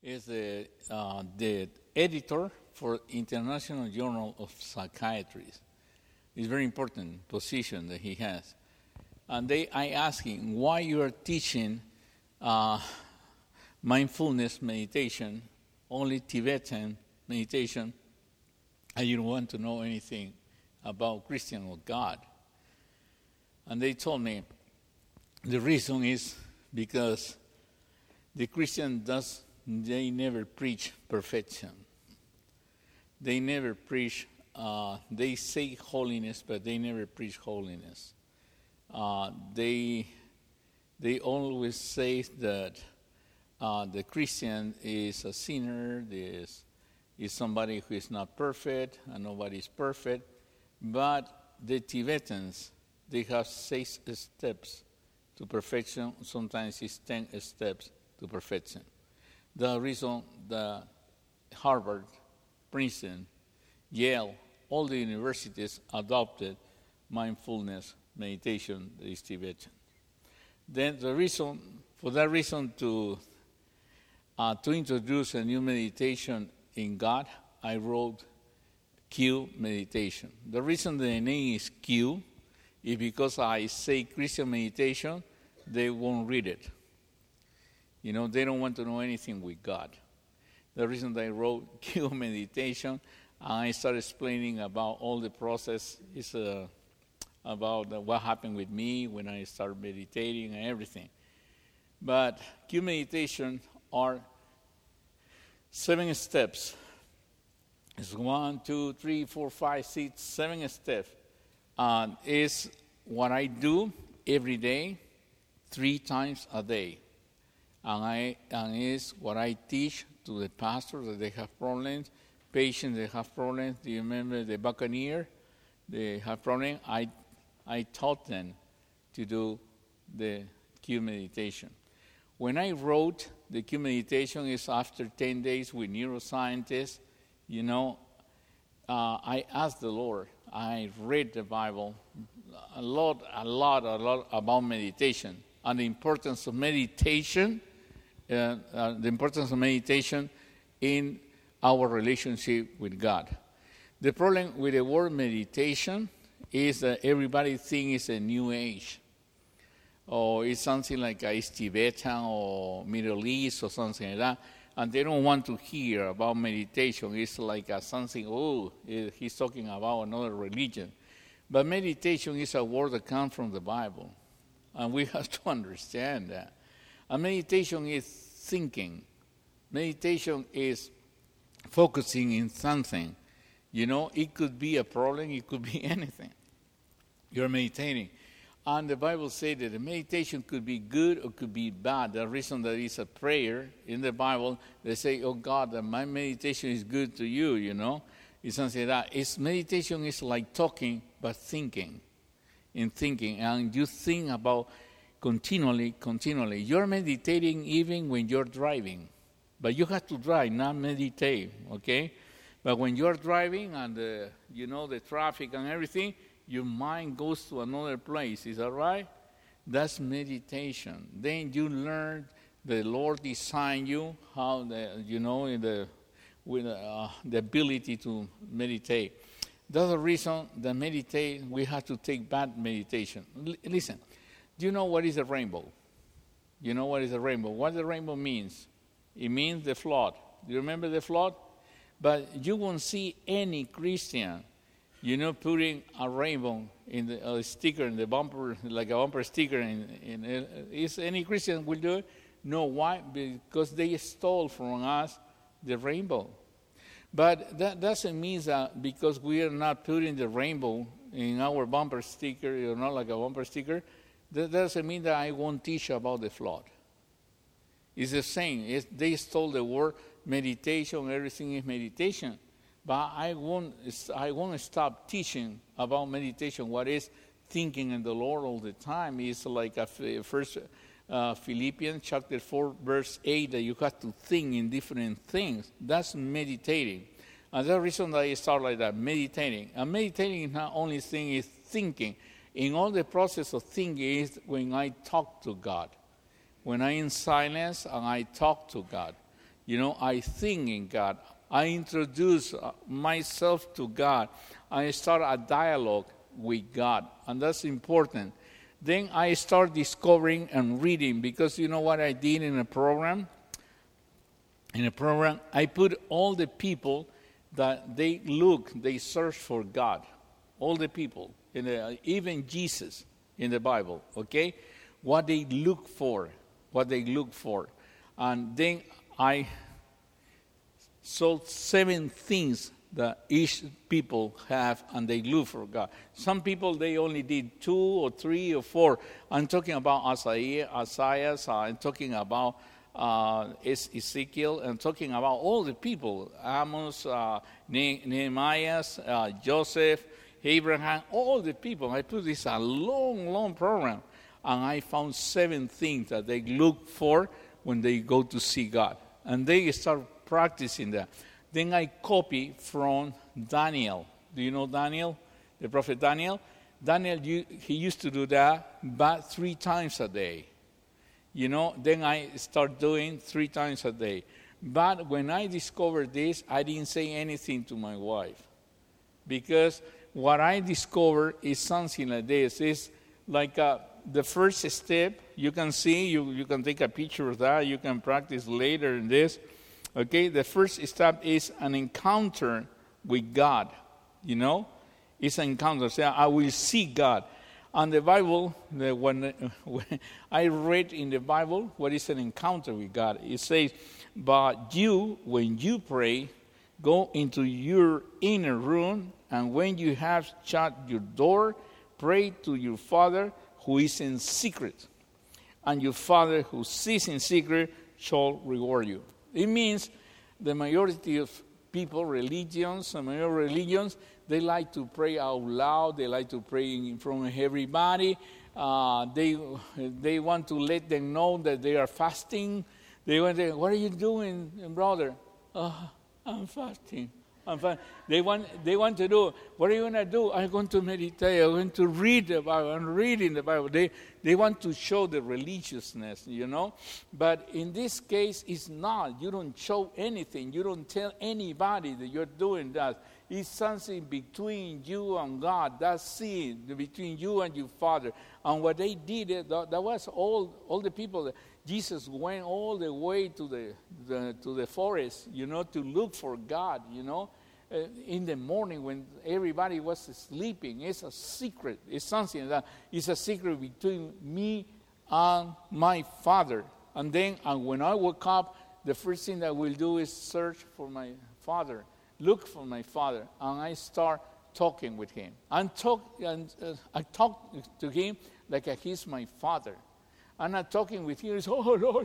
is the editor for International Journal of Psychiatry. It's a very important position that he has. And I asked him, why you are teaching mindfulness meditation, only Tibetan meditation, and you don't want to know anything about Christian or God? And they told me the reason is because the Christian they never preach perfection. They never preach, they say holiness, but they never preach holiness. They always say that the Christian is a sinner, is somebody who is not perfect, and nobody is perfect. But the Tibetans, they have 6 steps to perfection. Sometimes it's 10 steps to perfection. The reason that Harvard, Princeton, Yale, all the universities adopted mindfulness meditation that is Tibetan. Then for that reason to introduce a new meditation in God, I wrote Q meditation. The reason the name is Q is because I say Christian meditation, they won't read it. You know, they don't want to know anything with God. The reason that I wrote Q meditation, I started explaining about all the process is about what happened with me when I started meditating and everything. But Q meditation are 7 steps. It's 1, 2, 3, 4, 5, 6, 7 steps. Is what I do every day, 3 times a day. And is what I teach to the pastors that they have problems, patients that have problems. Do you remember the Buccaneer? They have problems. I taught them to do the Q meditation. When I wrote the Q meditation, is after 10 days with neuroscientists. You know, I asked the Lord. I read the Bible a lot about meditation and the importance of meditation. The importance of meditation in our relationship with God. The problem with the word meditation is that everybody thinks it's a new age. Or it's something like it's Tibetan or Middle East or something like that. And they don't want to hear about meditation. It's like something, he's talking about another religion. But meditation is a word that comes from the Bible. And we have to understand that. And meditation is thinking. Meditation is focusing in something. You know, it could be a problem, it could be anything. You're meditating. And the Bible says that the meditation could be good or could be bad. The reason that it's a prayer in the Bible, they say, oh God, my meditation is good to you, you know. It's something like that. Meditation is like talking, but thinking. And you think about continually. You're meditating even when you're driving. But you have to drive, not meditate, okay? But when you're driving and, the traffic and everything, your mind goes to another place. Is that right? That's meditation. Then you learn the Lord designed you, how with the ability to meditate. That's the reason that we have to take bad meditation. Listen. Do you know what is a rainbow? You know what is a rainbow? What the rainbow means? It means the flood. Do you remember the flood? But you won't see any Christian, putting a rainbow in a sticker in the bumper, like a bumper sticker. Is any Christian will do it? No. Why? Because they stole from us the rainbow. But that doesn't mean that because we are not putting the rainbow in our bumper sticker, not like a bumper sticker, that doesn't mean that I won't teach about the flood. It's the same. They stole the word meditation. Everything is meditation. But I won't stop teaching about meditation. What is thinking in the Lord all the time is like First Philippians chapter 4, verse 8, that you have to think in different things. That's meditating. And the reason that I start like that, meditating. And meditating is not only thing is thinking. In all the process of thinking is when I talk to God. When I'm in silence and I talk to God. I think in God. I introduce myself to God. I start a dialogue with God, and that's important. Then I start discovering and reading, because you know what I did in a program? In a program, I put all the people that they search for God. All the people, even Jesus in the Bible, okay? What they look for. And then I saw 7 things that each people have, and they look for God. Some people, they only did 2 or 3 or 4. I'm talking about Isaiah, I'm talking about Ezekiel, and talking about all the people, Amos, Nehemiah, Joseph, Abraham, all the people. I put this a long program, and I found 7 things that they look for when they go to see God. And they start practicing that. Then I copy from Daniel. Do you know Daniel? The prophet Daniel? Daniel, he used to do that, but 3 times a day. Then I start doing 3 times a day. But when I discovered this, I didn't say anything to my wife. Because what I discovered is something like this. It's like the first step. You can see, you can take a picture of that. You can practice later in this. Okay, the first step is an encounter with God. It's an encounter. Say, I will see God. And the Bible, when I read in the Bible what is an encounter with God, it says, but you, when you pray, go into your inner room, and when you have shut your door, pray to your Father who is in secret. And your Father who sees in secret shall reward you. It means the majority of people, religions, they like to pray out loud. They like to pray in front of everybody. They want to let them know that they are fasting. They want to say, what are you doing, brother? I'm fasting. They want to do, what are you going to do? I'm going to meditate. I'm going to read the Bible. I'm reading the Bible. They want to show the religiousness, But in this case, it's not. You don't show anything. You don't tell anybody that you're doing that. It's something between you and God. That's it, between you and your Father. And what they did, that was all the people. Jesus went all the way to the forest, to look for God, in the morning when everybody was sleeping. It's a secret. It's something that is a secret between me and my Father. And then when I wake up, the first thing that I will do is search for my Father, look for my Father, and I start talking with him. I talk to him like he's my Father. I'm not talking with him. Oh, Lord,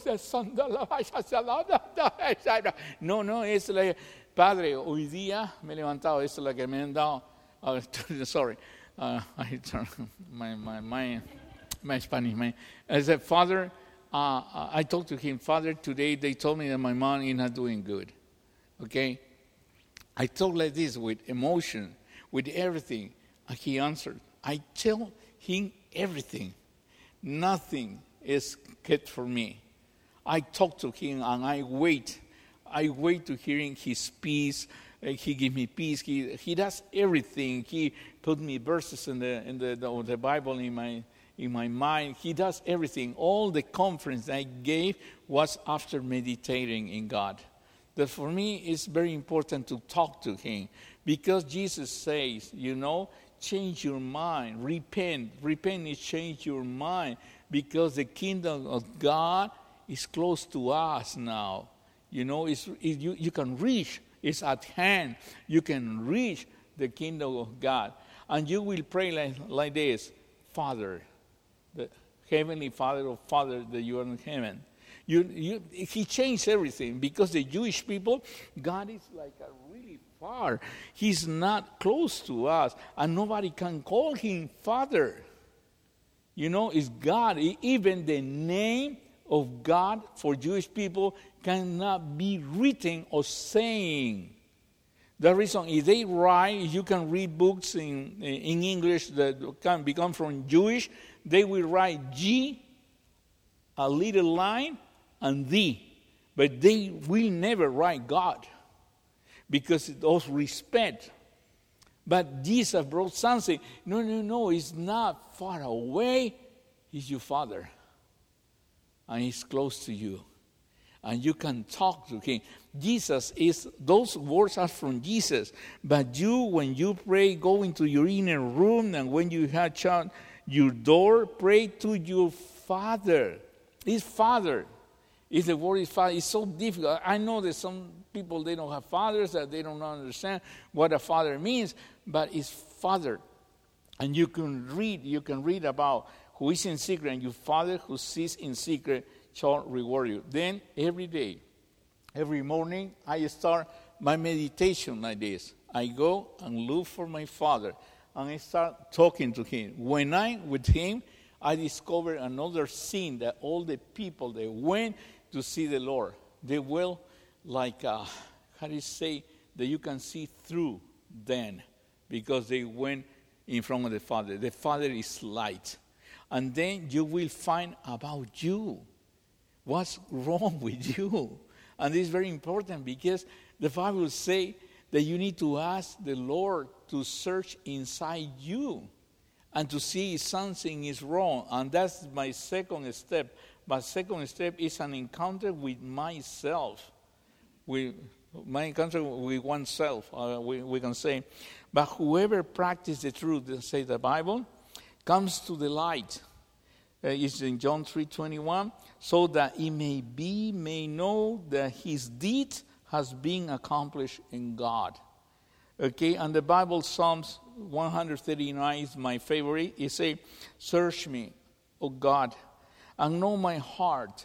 no, it's like, Padre, hoy día me he levantado. Esto es lo que me han dado. Sorry, I turn my Spanish. I said, Father, I talked to him. Father, today they told me that my mom is not doing good. Okay? I talk like this with emotion, with everything. And he answered. I tell him everything. Nothing is kept for me. I talk to him and I wait. I wait to hearing his peace. He gives me peace. He does everything. He put me verses in the Bible in my mind. He does everything. All the conference I gave was after meditating in God. That for me it's very important to talk to him, because Jesus says, change your mind, repent. Repent is change your mind, because the kingdom of God is close to us now. You can reach. It's at hand. You can reach the kingdom of God. And you will pray like this. Father, the heavenly Father or Father that you are in heaven. He changed everything, because the Jewish people, God is like really far. He's not close to us. And nobody can call him Father. It's God. Even the name of God for Jewish people cannot be written or saying. The reason, if they write, you can read books in English that can become from Jewish, they will write G, a little line, and D. But they will never write God because of respect. But Jesus brought something. No, it's not far away. He's your Father. And He's close to you. And you can talk to Him. Those words are from Jesus. But you, when you pray, go into your inner room, and when you have shut your door, pray to your Father. His Father. If the word is Father, it's so difficult. I know that some people, they don't have fathers, that they don't understand what a father means, but it's Father. And you can read about who is in secret, and your Father who sees in secret shall reward you. Then every day, every morning, I start my meditation like this. I go and look for my Father, and I start talking to Him. When I'm with Him, I discover another scene that all the people that went to see the Lord, they will like, how do you say, that you can see through them because they went in front of the Father. The Father is light. And then you will find about you. What's wrong with you? And this is very important because the Bible says that you need to ask the Lord to search inside you and to see if something is wrong. And that's my second step. My second step is an encounter with myself. My encounter with oneself, we can say. But whoever practices the truth, say the Bible, comes to the light. It's in John 3:21, so that he may know that his deed has been accomplished in God. Okay, and the Bible, Psalms 139 is my favorite. It says, search me, O God, and know my heart.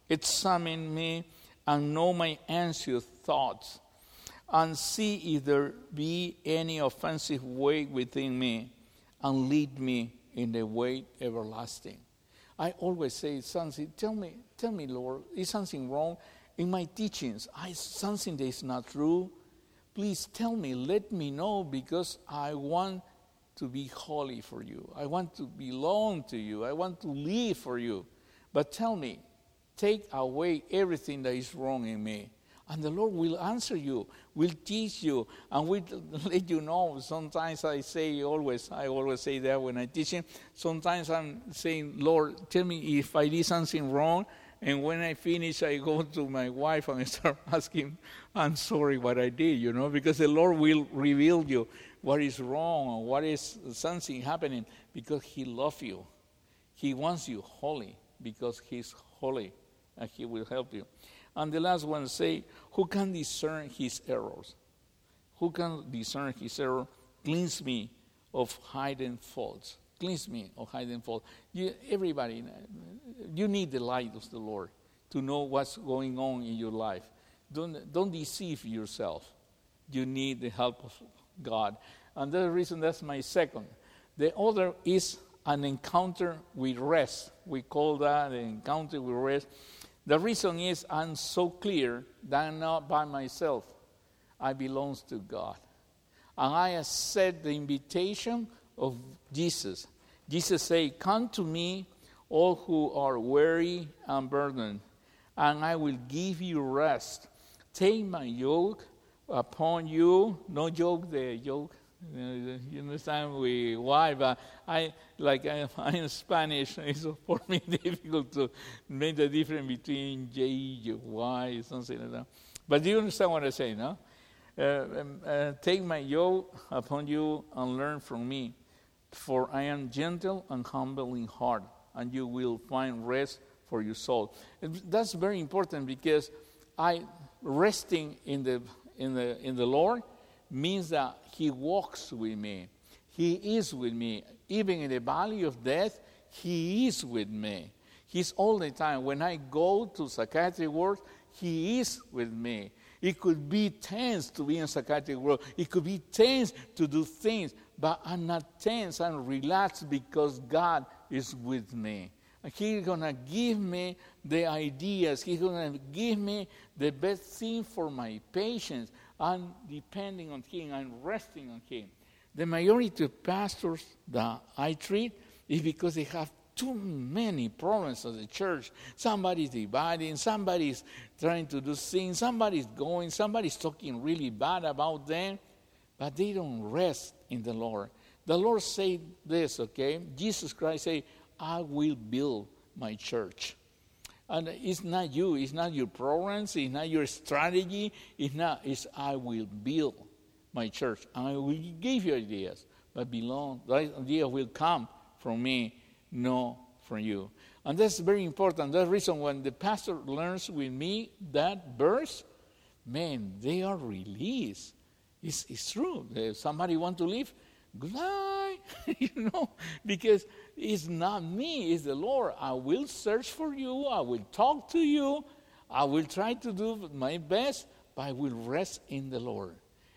Examine me and know my anxious thoughts, and see if there be any offensive way within me, and lead me in the way everlasting. I always say something, tell me, Lord, is something wrong in my teachings? Something that is not true? Please tell me, let me know, because I want to be holy for you. I want to belong to you. I want to live for you. But tell me, take away everything that is wrong in me. And the Lord will answer you, will teach you, and will let you know. Sometimes I always say that when I teach him. Sometimes I'm saying, Lord, tell me if I did something wrong. And when I finish, I go to my wife and I start asking, I'm sorry what I did, because the Lord will reveal you what is wrong or what is something happening, because He loves you. He wants you holy because He's holy, and He will help you. And the last one say, who can discern his errors? Who can discern his error? Cleanse me of hidden faults. Cleanse me of hidden faults. Everybody, you need the light of the Lord to know what's going on in your life. Don't deceive yourself. You need the help of God. And the reason, that's my second. The other is an encounter with rest. We call that an encounter with rest. The reason is I'm so clear that I'm not by myself. I belong to God. And I accept the invitation of Jesus. Jesus said, come to me, all who are weary and burdened, and I will give you rest. Take my yoke upon you. No yoke, the yoke. You understand why? But I'm in Spanish. It's for me difficult to make the difference between J, Y, something like that. But do you understand what I say, no? Take my yoke upon you and learn from me, for I am gentle and humble in heart, and you will find rest for your soul. And that's very important, because resting in the Lord means that He walks with me. He is with me. Even in the valley of death, He is with me. He's all the time. When I go to psychiatric ward, He is with me. It could be tense to be in psychiatric ward. It could be tense to do things. But I'm not tense. I'm relaxed because God is with me. He's going to give me the ideas. He's going to give me the best thing for my patients. I'm depending on Him. I'm resting on Him. The majority of pastors that I treat is because they have too many problems of the church. Somebody's dividing, somebody's trying to do things, somebody's talking really bad about them, but they don't rest in the Lord. The Lord said this, okay? Jesus Christ said, I will build my church. And it's not you, it's not your programs, it's not your strategy, it's I will build my church. I will give you ideas, but that idea will come from me, not from you. And that's very important. That's the reason when the pastor learns with me that verse, man, they are released. It's true. If somebody want to leave, goodbye, because it's not me, it's the Lord. I will search for you, I will talk to you, I will try to do my best, but I will rest in the Lord.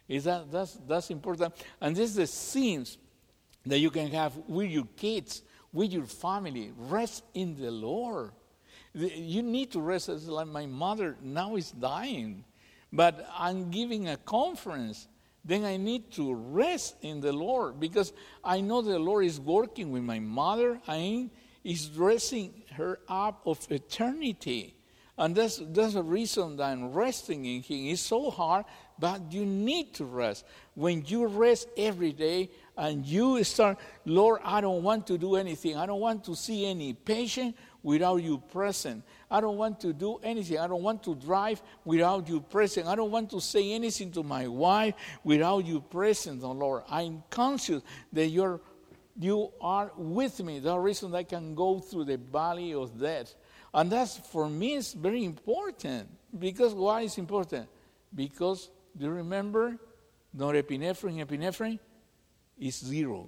That's important. And this is the scenes that you can have with your kids, with your family. Rest in the Lord. You need to rest. It's like my mother now is dying, but I'm giving a conference. Then I need to rest in the Lord because I know the Lord is working with my mother and is dressing her up of eternity. And that's the reason that I'm resting in Him. It's so hard, but you need to rest. When you rest every day and you start, Lord, I don't want to do anything. I don't want to see any patient without you present. I don't want to do anything. I don't want to drive without you present. I don't want to say anything to my wife without you present, oh Lord. I'm conscious that you are with me. The reason I can go through the valley of death. And that's, for me, is very important. Because why is important? Because, do you remember, norepinephrine is 0.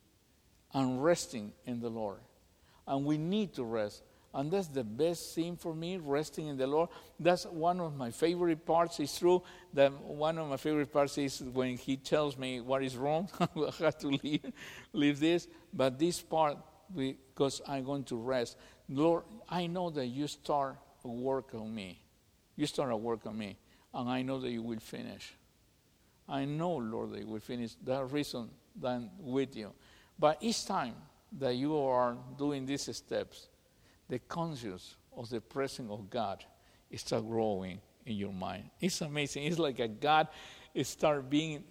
I'm resting in the Lord. And we need to rest. And that's the best thing for me, resting in the Lord. That's one of my favorite parts. It's true that one of my favorite parts is when He tells me what is wrong. I have to leave this. But this part, because I'm going to rest. Lord, I know that you start a work on me. You start a work on me. And I know that you will finish. I know, Lord, that you will finish. That reason that I'm with you. But each time that you are doing these steps, the conscience of the presence of God starts growing in your mind. It's amazing. It's like a God start being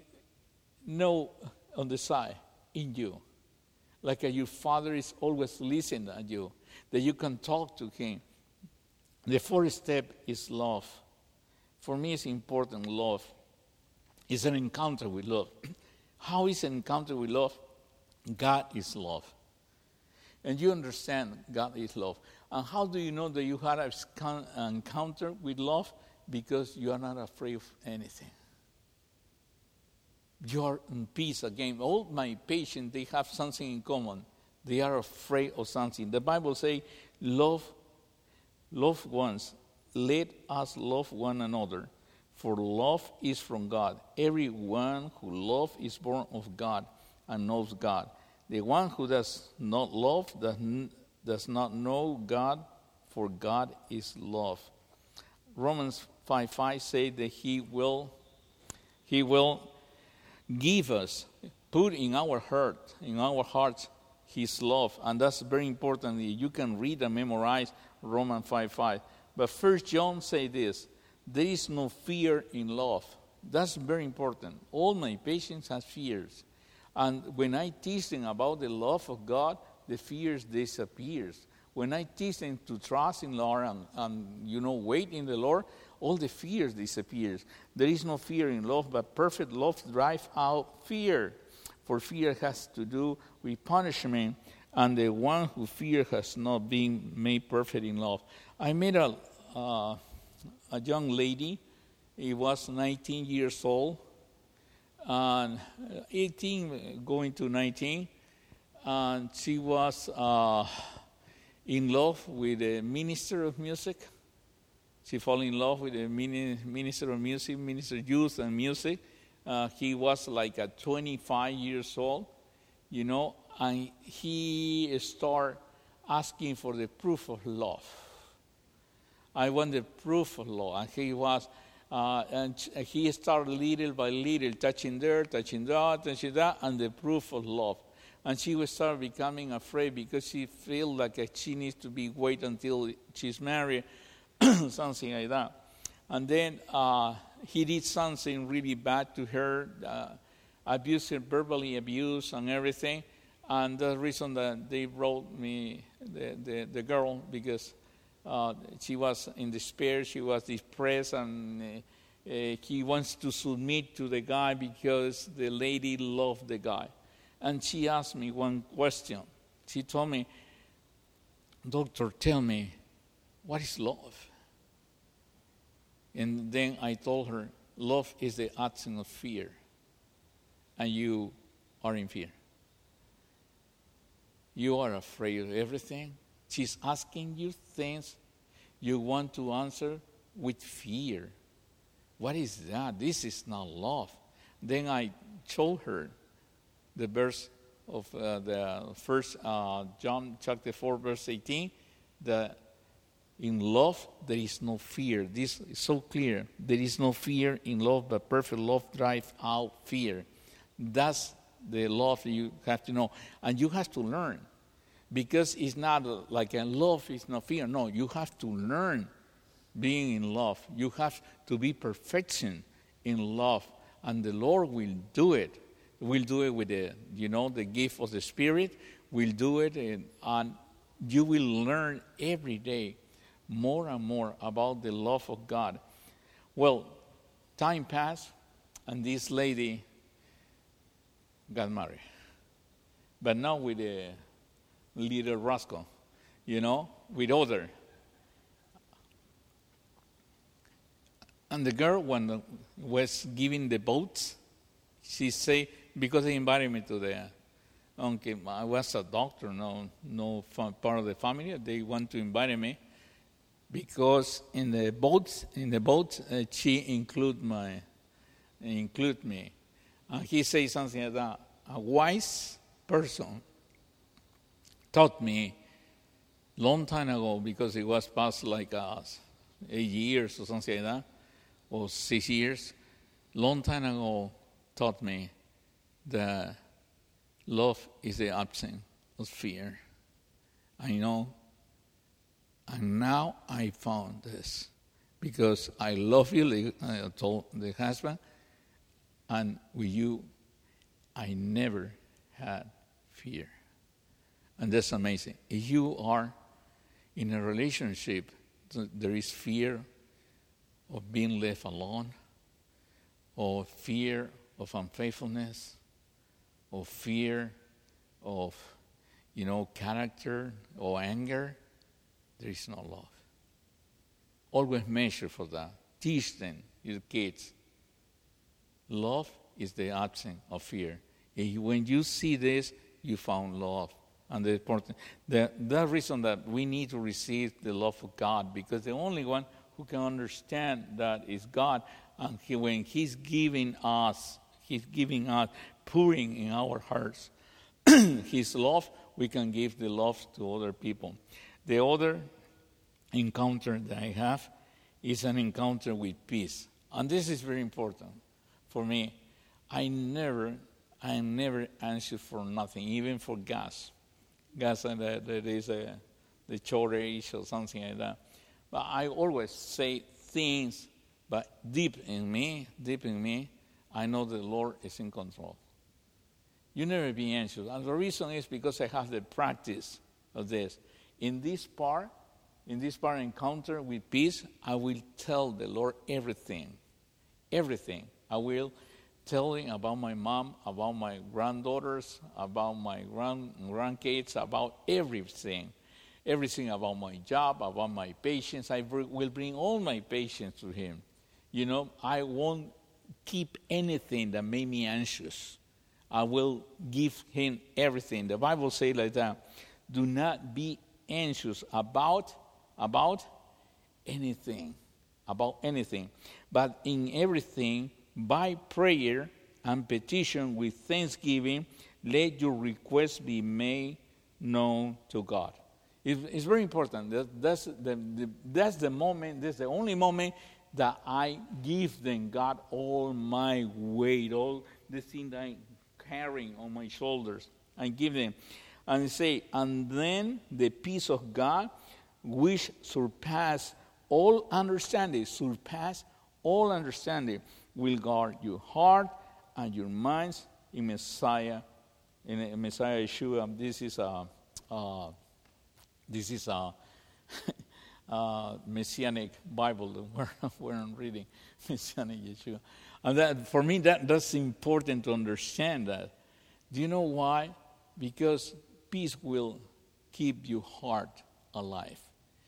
on the side in you. Like your Father is always listening at you, that you can talk to Him. The fourth step is love. For me, it's important, love. It's an encounter with love. How is an encounter with love? God is love. And you understand God is love. And how do you know that you had an encounter with love? Because you are not afraid of anything. You are in peace again. All my patients, they have something in common. They are afraid of something. The Bible says, love ones. Let us love one another. For love is from God. Everyone who loves is born of God and knows God. The one who does not love does not know God, for God is love. Romans 5:5 says that He will give us, put in our hearts, His love. And that's very important. You can read and memorize Romans 5:5. But 1 John says this, there is no fear in love. That's very important. All my patients have fears. And when I teach them about the love of God, the fears disappears. When I teach them to trust in the Lord and wait in the Lord, all the fears disappears. There is no fear in love, but perfect love drives out fear. For fear has to do with punishment, and the one who fears has not been made perfect in love. I met a young lady. She was 19 years old, and 18 going to 19, and she was in love with a minister of music. She fell in love with a minister of music, minister of youth and music. He was like 25 years old, and he started asking for the proof of love. I want the proof of love. And he was, and he started little by little, touching there, touching that, and the proof of love. And she would start becoming afraid because she feels like she needs to wait until she's married, something like that. And then he did something really bad to her, abused her, verbally abused and everything. And the reason that they wrote me, the girl, because she was in despair, she was depressed, and he wants to submit to the guy because the lady loved the guy. And she asked me one question. She told me, "Doctor, tell me, what is love?" And then I told her, love is the absence of fear. And you are in fear. You are afraid of everything. She's asking you things you want to answer with fear. What is that? This is not love. Then I told her the verse of the first John chapter 4, verse 18, that in love there is no fear. This is so clear. There is no fear in love, but perfect love drives out fear. That's the love you have to know. And you have to learn. Because it's not like a love is not fear. No, you have to learn being in love. You have to be perfection in love. And the Lord will do it. We'll do it with the gift of the Spirit. We'll do it, and you will learn every day more and more about the love of God. Well, time passed, and this lady got married. But not with a little rascal, with other. And the girl, when was giving the votes, she said, because they invited me to the, I was a doctor, no part of the family. They want to invite me because in the votes, she include me. And he said something like that. A wise person taught me long time ago, because it was past like 8 years or something like that, or 6 years. Long time ago taught me that love is the absence of fear. I know, and now I found this, because I love you, I told the husband, and with you, I never had fear. And that's amazing. If you are in a relationship, there is fear of being left alone, or fear of unfaithfulness, or fear of, character or anger, there is no love. Always measure for that. Teach them, your kids. Love is the absence of fear. When you see this, you found love. And the reason that we need to receive the love of God, because the only one who can understand that is God. And when He's giving us, pouring in our hearts His love, we can give the love to other people. The other encounter that I have is an encounter with peace. And this is very important for me. I am never anxious for nothing, even for gas. Gas, there is the shortage or something like that. But I always say things, but deep in me, I know the Lord is in control. You never be anxious. And the reason is because I have the practice of this. In this part encounter with peace, I will tell the Lord everything. Everything. I will tell him about my mom, about my granddaughters, about my grandkids, about everything. Everything about my job, about my patients. I will bring all my patients to him. I won't keep anything that made me anxious. I will give him everything. The Bible says like that. Do not be anxious about anything. But in everything, by prayer and petition with thanksgiving, let your requests be made known to God. It's very important. That's the moment. That's the only moment that I give them God all my weight, all the thing that I'm carrying on my shoulders. and give them. And they say, and then the peace of God, which surpass all understanding, will guard your heart and your minds in Messiah Yeshua. This is a Messianic Bible where I'm reading, Messianic Yeshua. And that, for me, that's important to understand that. Do you know why? Because peace will keep your heart alive.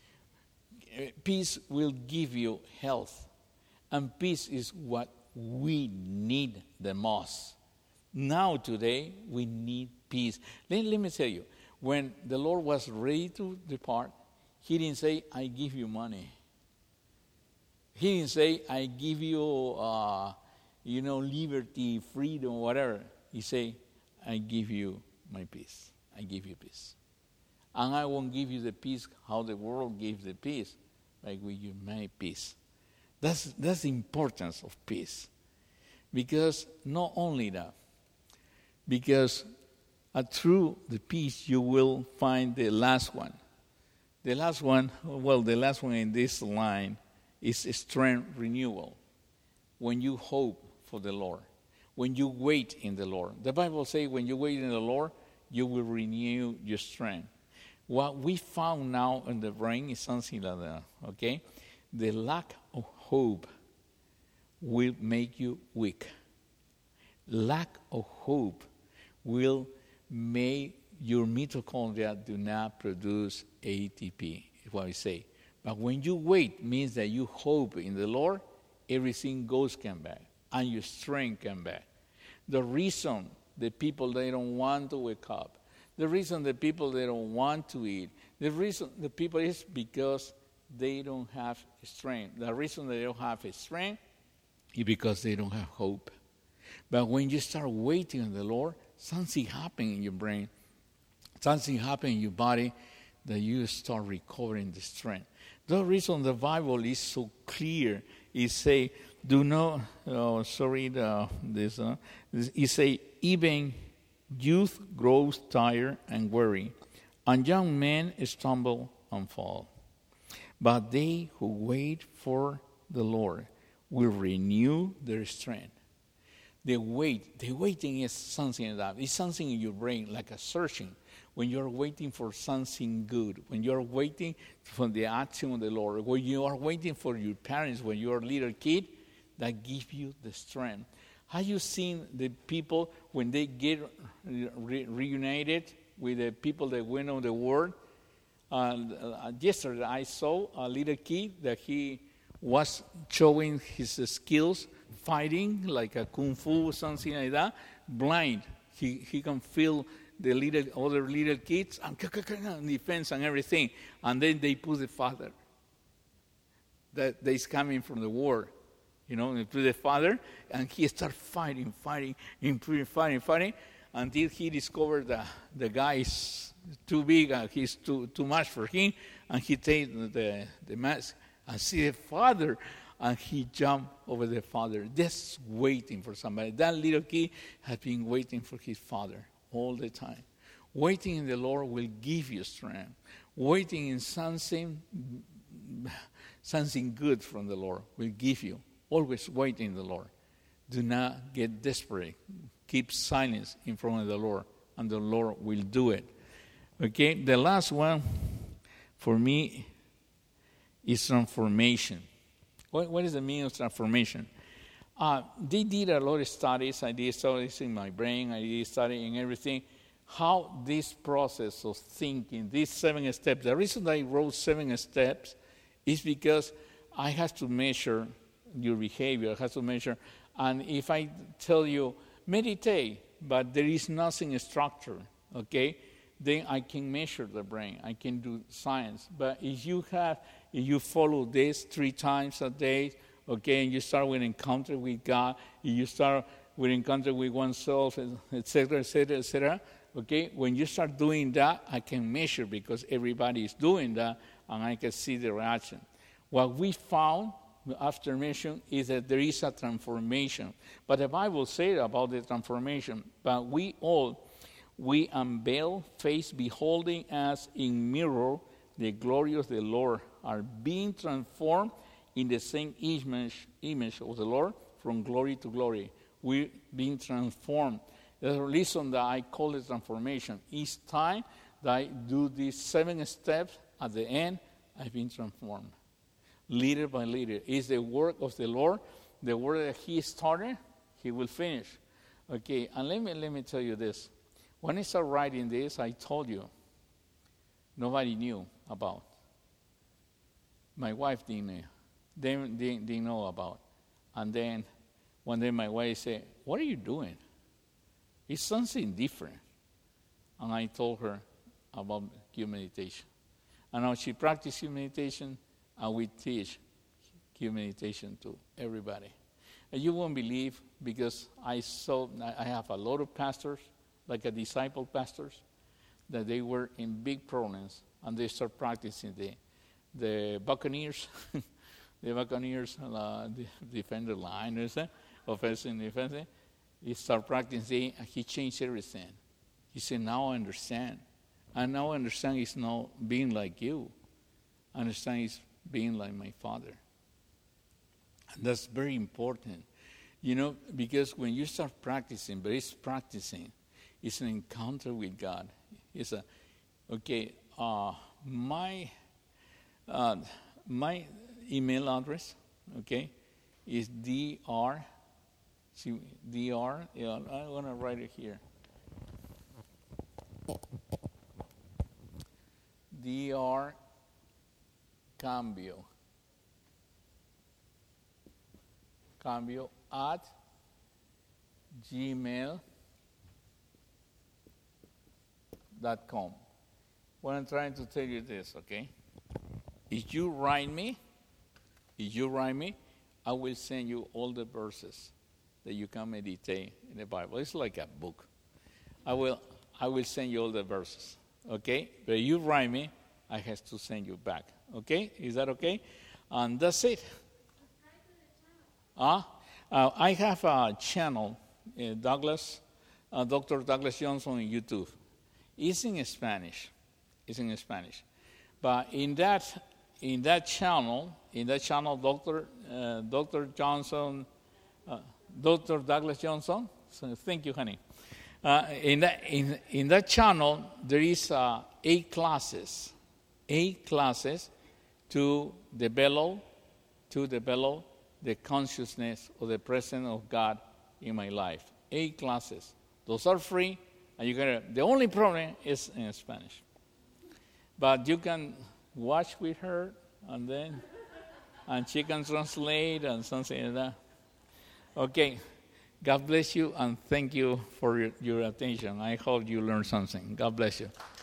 Peace will give you health. And peace is what we need the most. Now, today, we need peace. Let me tell you, when the Lord was ready to depart, He didn't say, I give you money. He didn't say, I give you, liberty, freedom, whatever. He said, I give you my peace. I give you peace. And I won't give you the peace how the world gives the peace, but I give you my peace. That's the importance of peace. Because not only that, because through the peace you will find the last one. The last one in this line is strength renewal. When you hope for the Lord, when you wait in the Lord. The Bible says when you wait in the Lord, you will renew your strength. What we found now in the brain is something like that, okay? The lack of hope will make you weak. Lack of hope will make your mitochondria do not produce ATP, is what I say. But when you wait, means that you hope in the Lord, everything come back, and your strength come back. The reason the people, they don't want to wake up, the reason the people, they don't want to eat, the reason the people is because they don't have strength. The reason they don't have strength is because they don't have hope. But when you start waiting on the Lord, something happens in your brain, something happens in your body, that you start recovering the strength. The reason the Bible is so clear is say, do not, it say, even youth grows tired and weary, and young men stumble and fall. But they who wait for the Lord will renew their strength. The waiting is something like that. It's something in your brain, like a searching. When you're waiting for something good, when you're waiting for the action of the Lord, when you are waiting for your parents, when you're a little kid, that gives you the strength. Have you seen the people when they get reunited with the people that went on the war? Yesterday I saw a little kid that he was showing his skills fighting, like a kung fu or something like that, blind. He can feel the other little kids and defense and everything. And then they put the father that is coming from the war, they put the father, and he starts fighting, until he discovered that the guy is too big and he's too much for him, and he takes the mask and see the father, and he jumped over the father, just waiting for somebody. That little kid has been waiting for his father all the time. Waiting in the Lord will give you strength. Waiting in something good from the Lord will give you. Always wait in the Lord. Do not get desperate. Keep silence in front of the Lord, and the Lord will do it. Okay, the last one for me is transformation. What is the meaning of transformation? They did a lot of studies. I did studies in my brain. I did study in everything. How this process of thinking, these 7 steps. The reason I wrote 7 steps is because I have to measure your behavior. I have to measure. And if I tell you, meditate, but there is nothing structured, okay, then I can measure the brain. I can do science. But if you follow this 3 times a day, okay, and you start with encounter with God, you start with encounter with oneself, etc., etc., etc., okay, when you start doing that, I can measure because everybody is doing that, and I can see the reaction. What we found after measuring is that there is a transformation. But the Bible says about the transformation, but we all, we unveil, face beholding as in mirror the glory of the Lord, are being transformed in the same image of the Lord from glory to glory. We're being transformed. That's the reason that I call it transformation. Each time that I do these 7 steps, at the end, I've been transformed. Little by little. It's the work of the Lord. The work that He started, He will finish. Okay, and let me tell you this. When I started writing this, I told you, nobody knew about. My wife didn't know about. And then one day my wife said, "What are you doing? It's something different." And I told her about Q meditation. And now she practices Q meditation, and we teach Q meditation to everybody. And you won't believe, because I have a lot of pastors, like a disciple pastors, that they were in big problems, and they start practicing the Buccaneers, the Buccaneers defend the line, offensive defense. He started practicing, and he changed everything. He said, "Now I understand. And now I understand it's not being like you. I understand it's being like my Father." And that's very important. Because when you start practicing, but it's practicing, it's an encounter with God. It's my email address, is DR. See, DR, I want to write it here. DR Cambio at gmail.com. What I'm trying to tell you this, If you write me, I will send you all the verses that you can meditate in the Bible. It's like a book. I will send you all the verses, But you write me, I have to send you back, Is that okay? And that's it. I have a channel, Dr. Douglas Johnson on YouTube. It's in Spanish. But in that channel, Dr. Johnson, Dr. Douglas Johnson. So thank you, honey. In that channel, there is 8 classes to develop the consciousness of the presence of God in my life. 8 classes. Those are free, and the only problem is in Spanish. But you can watch with her, and she can translate and something like that. God bless you, and thank you for your attention. I hope you learned something. God bless you.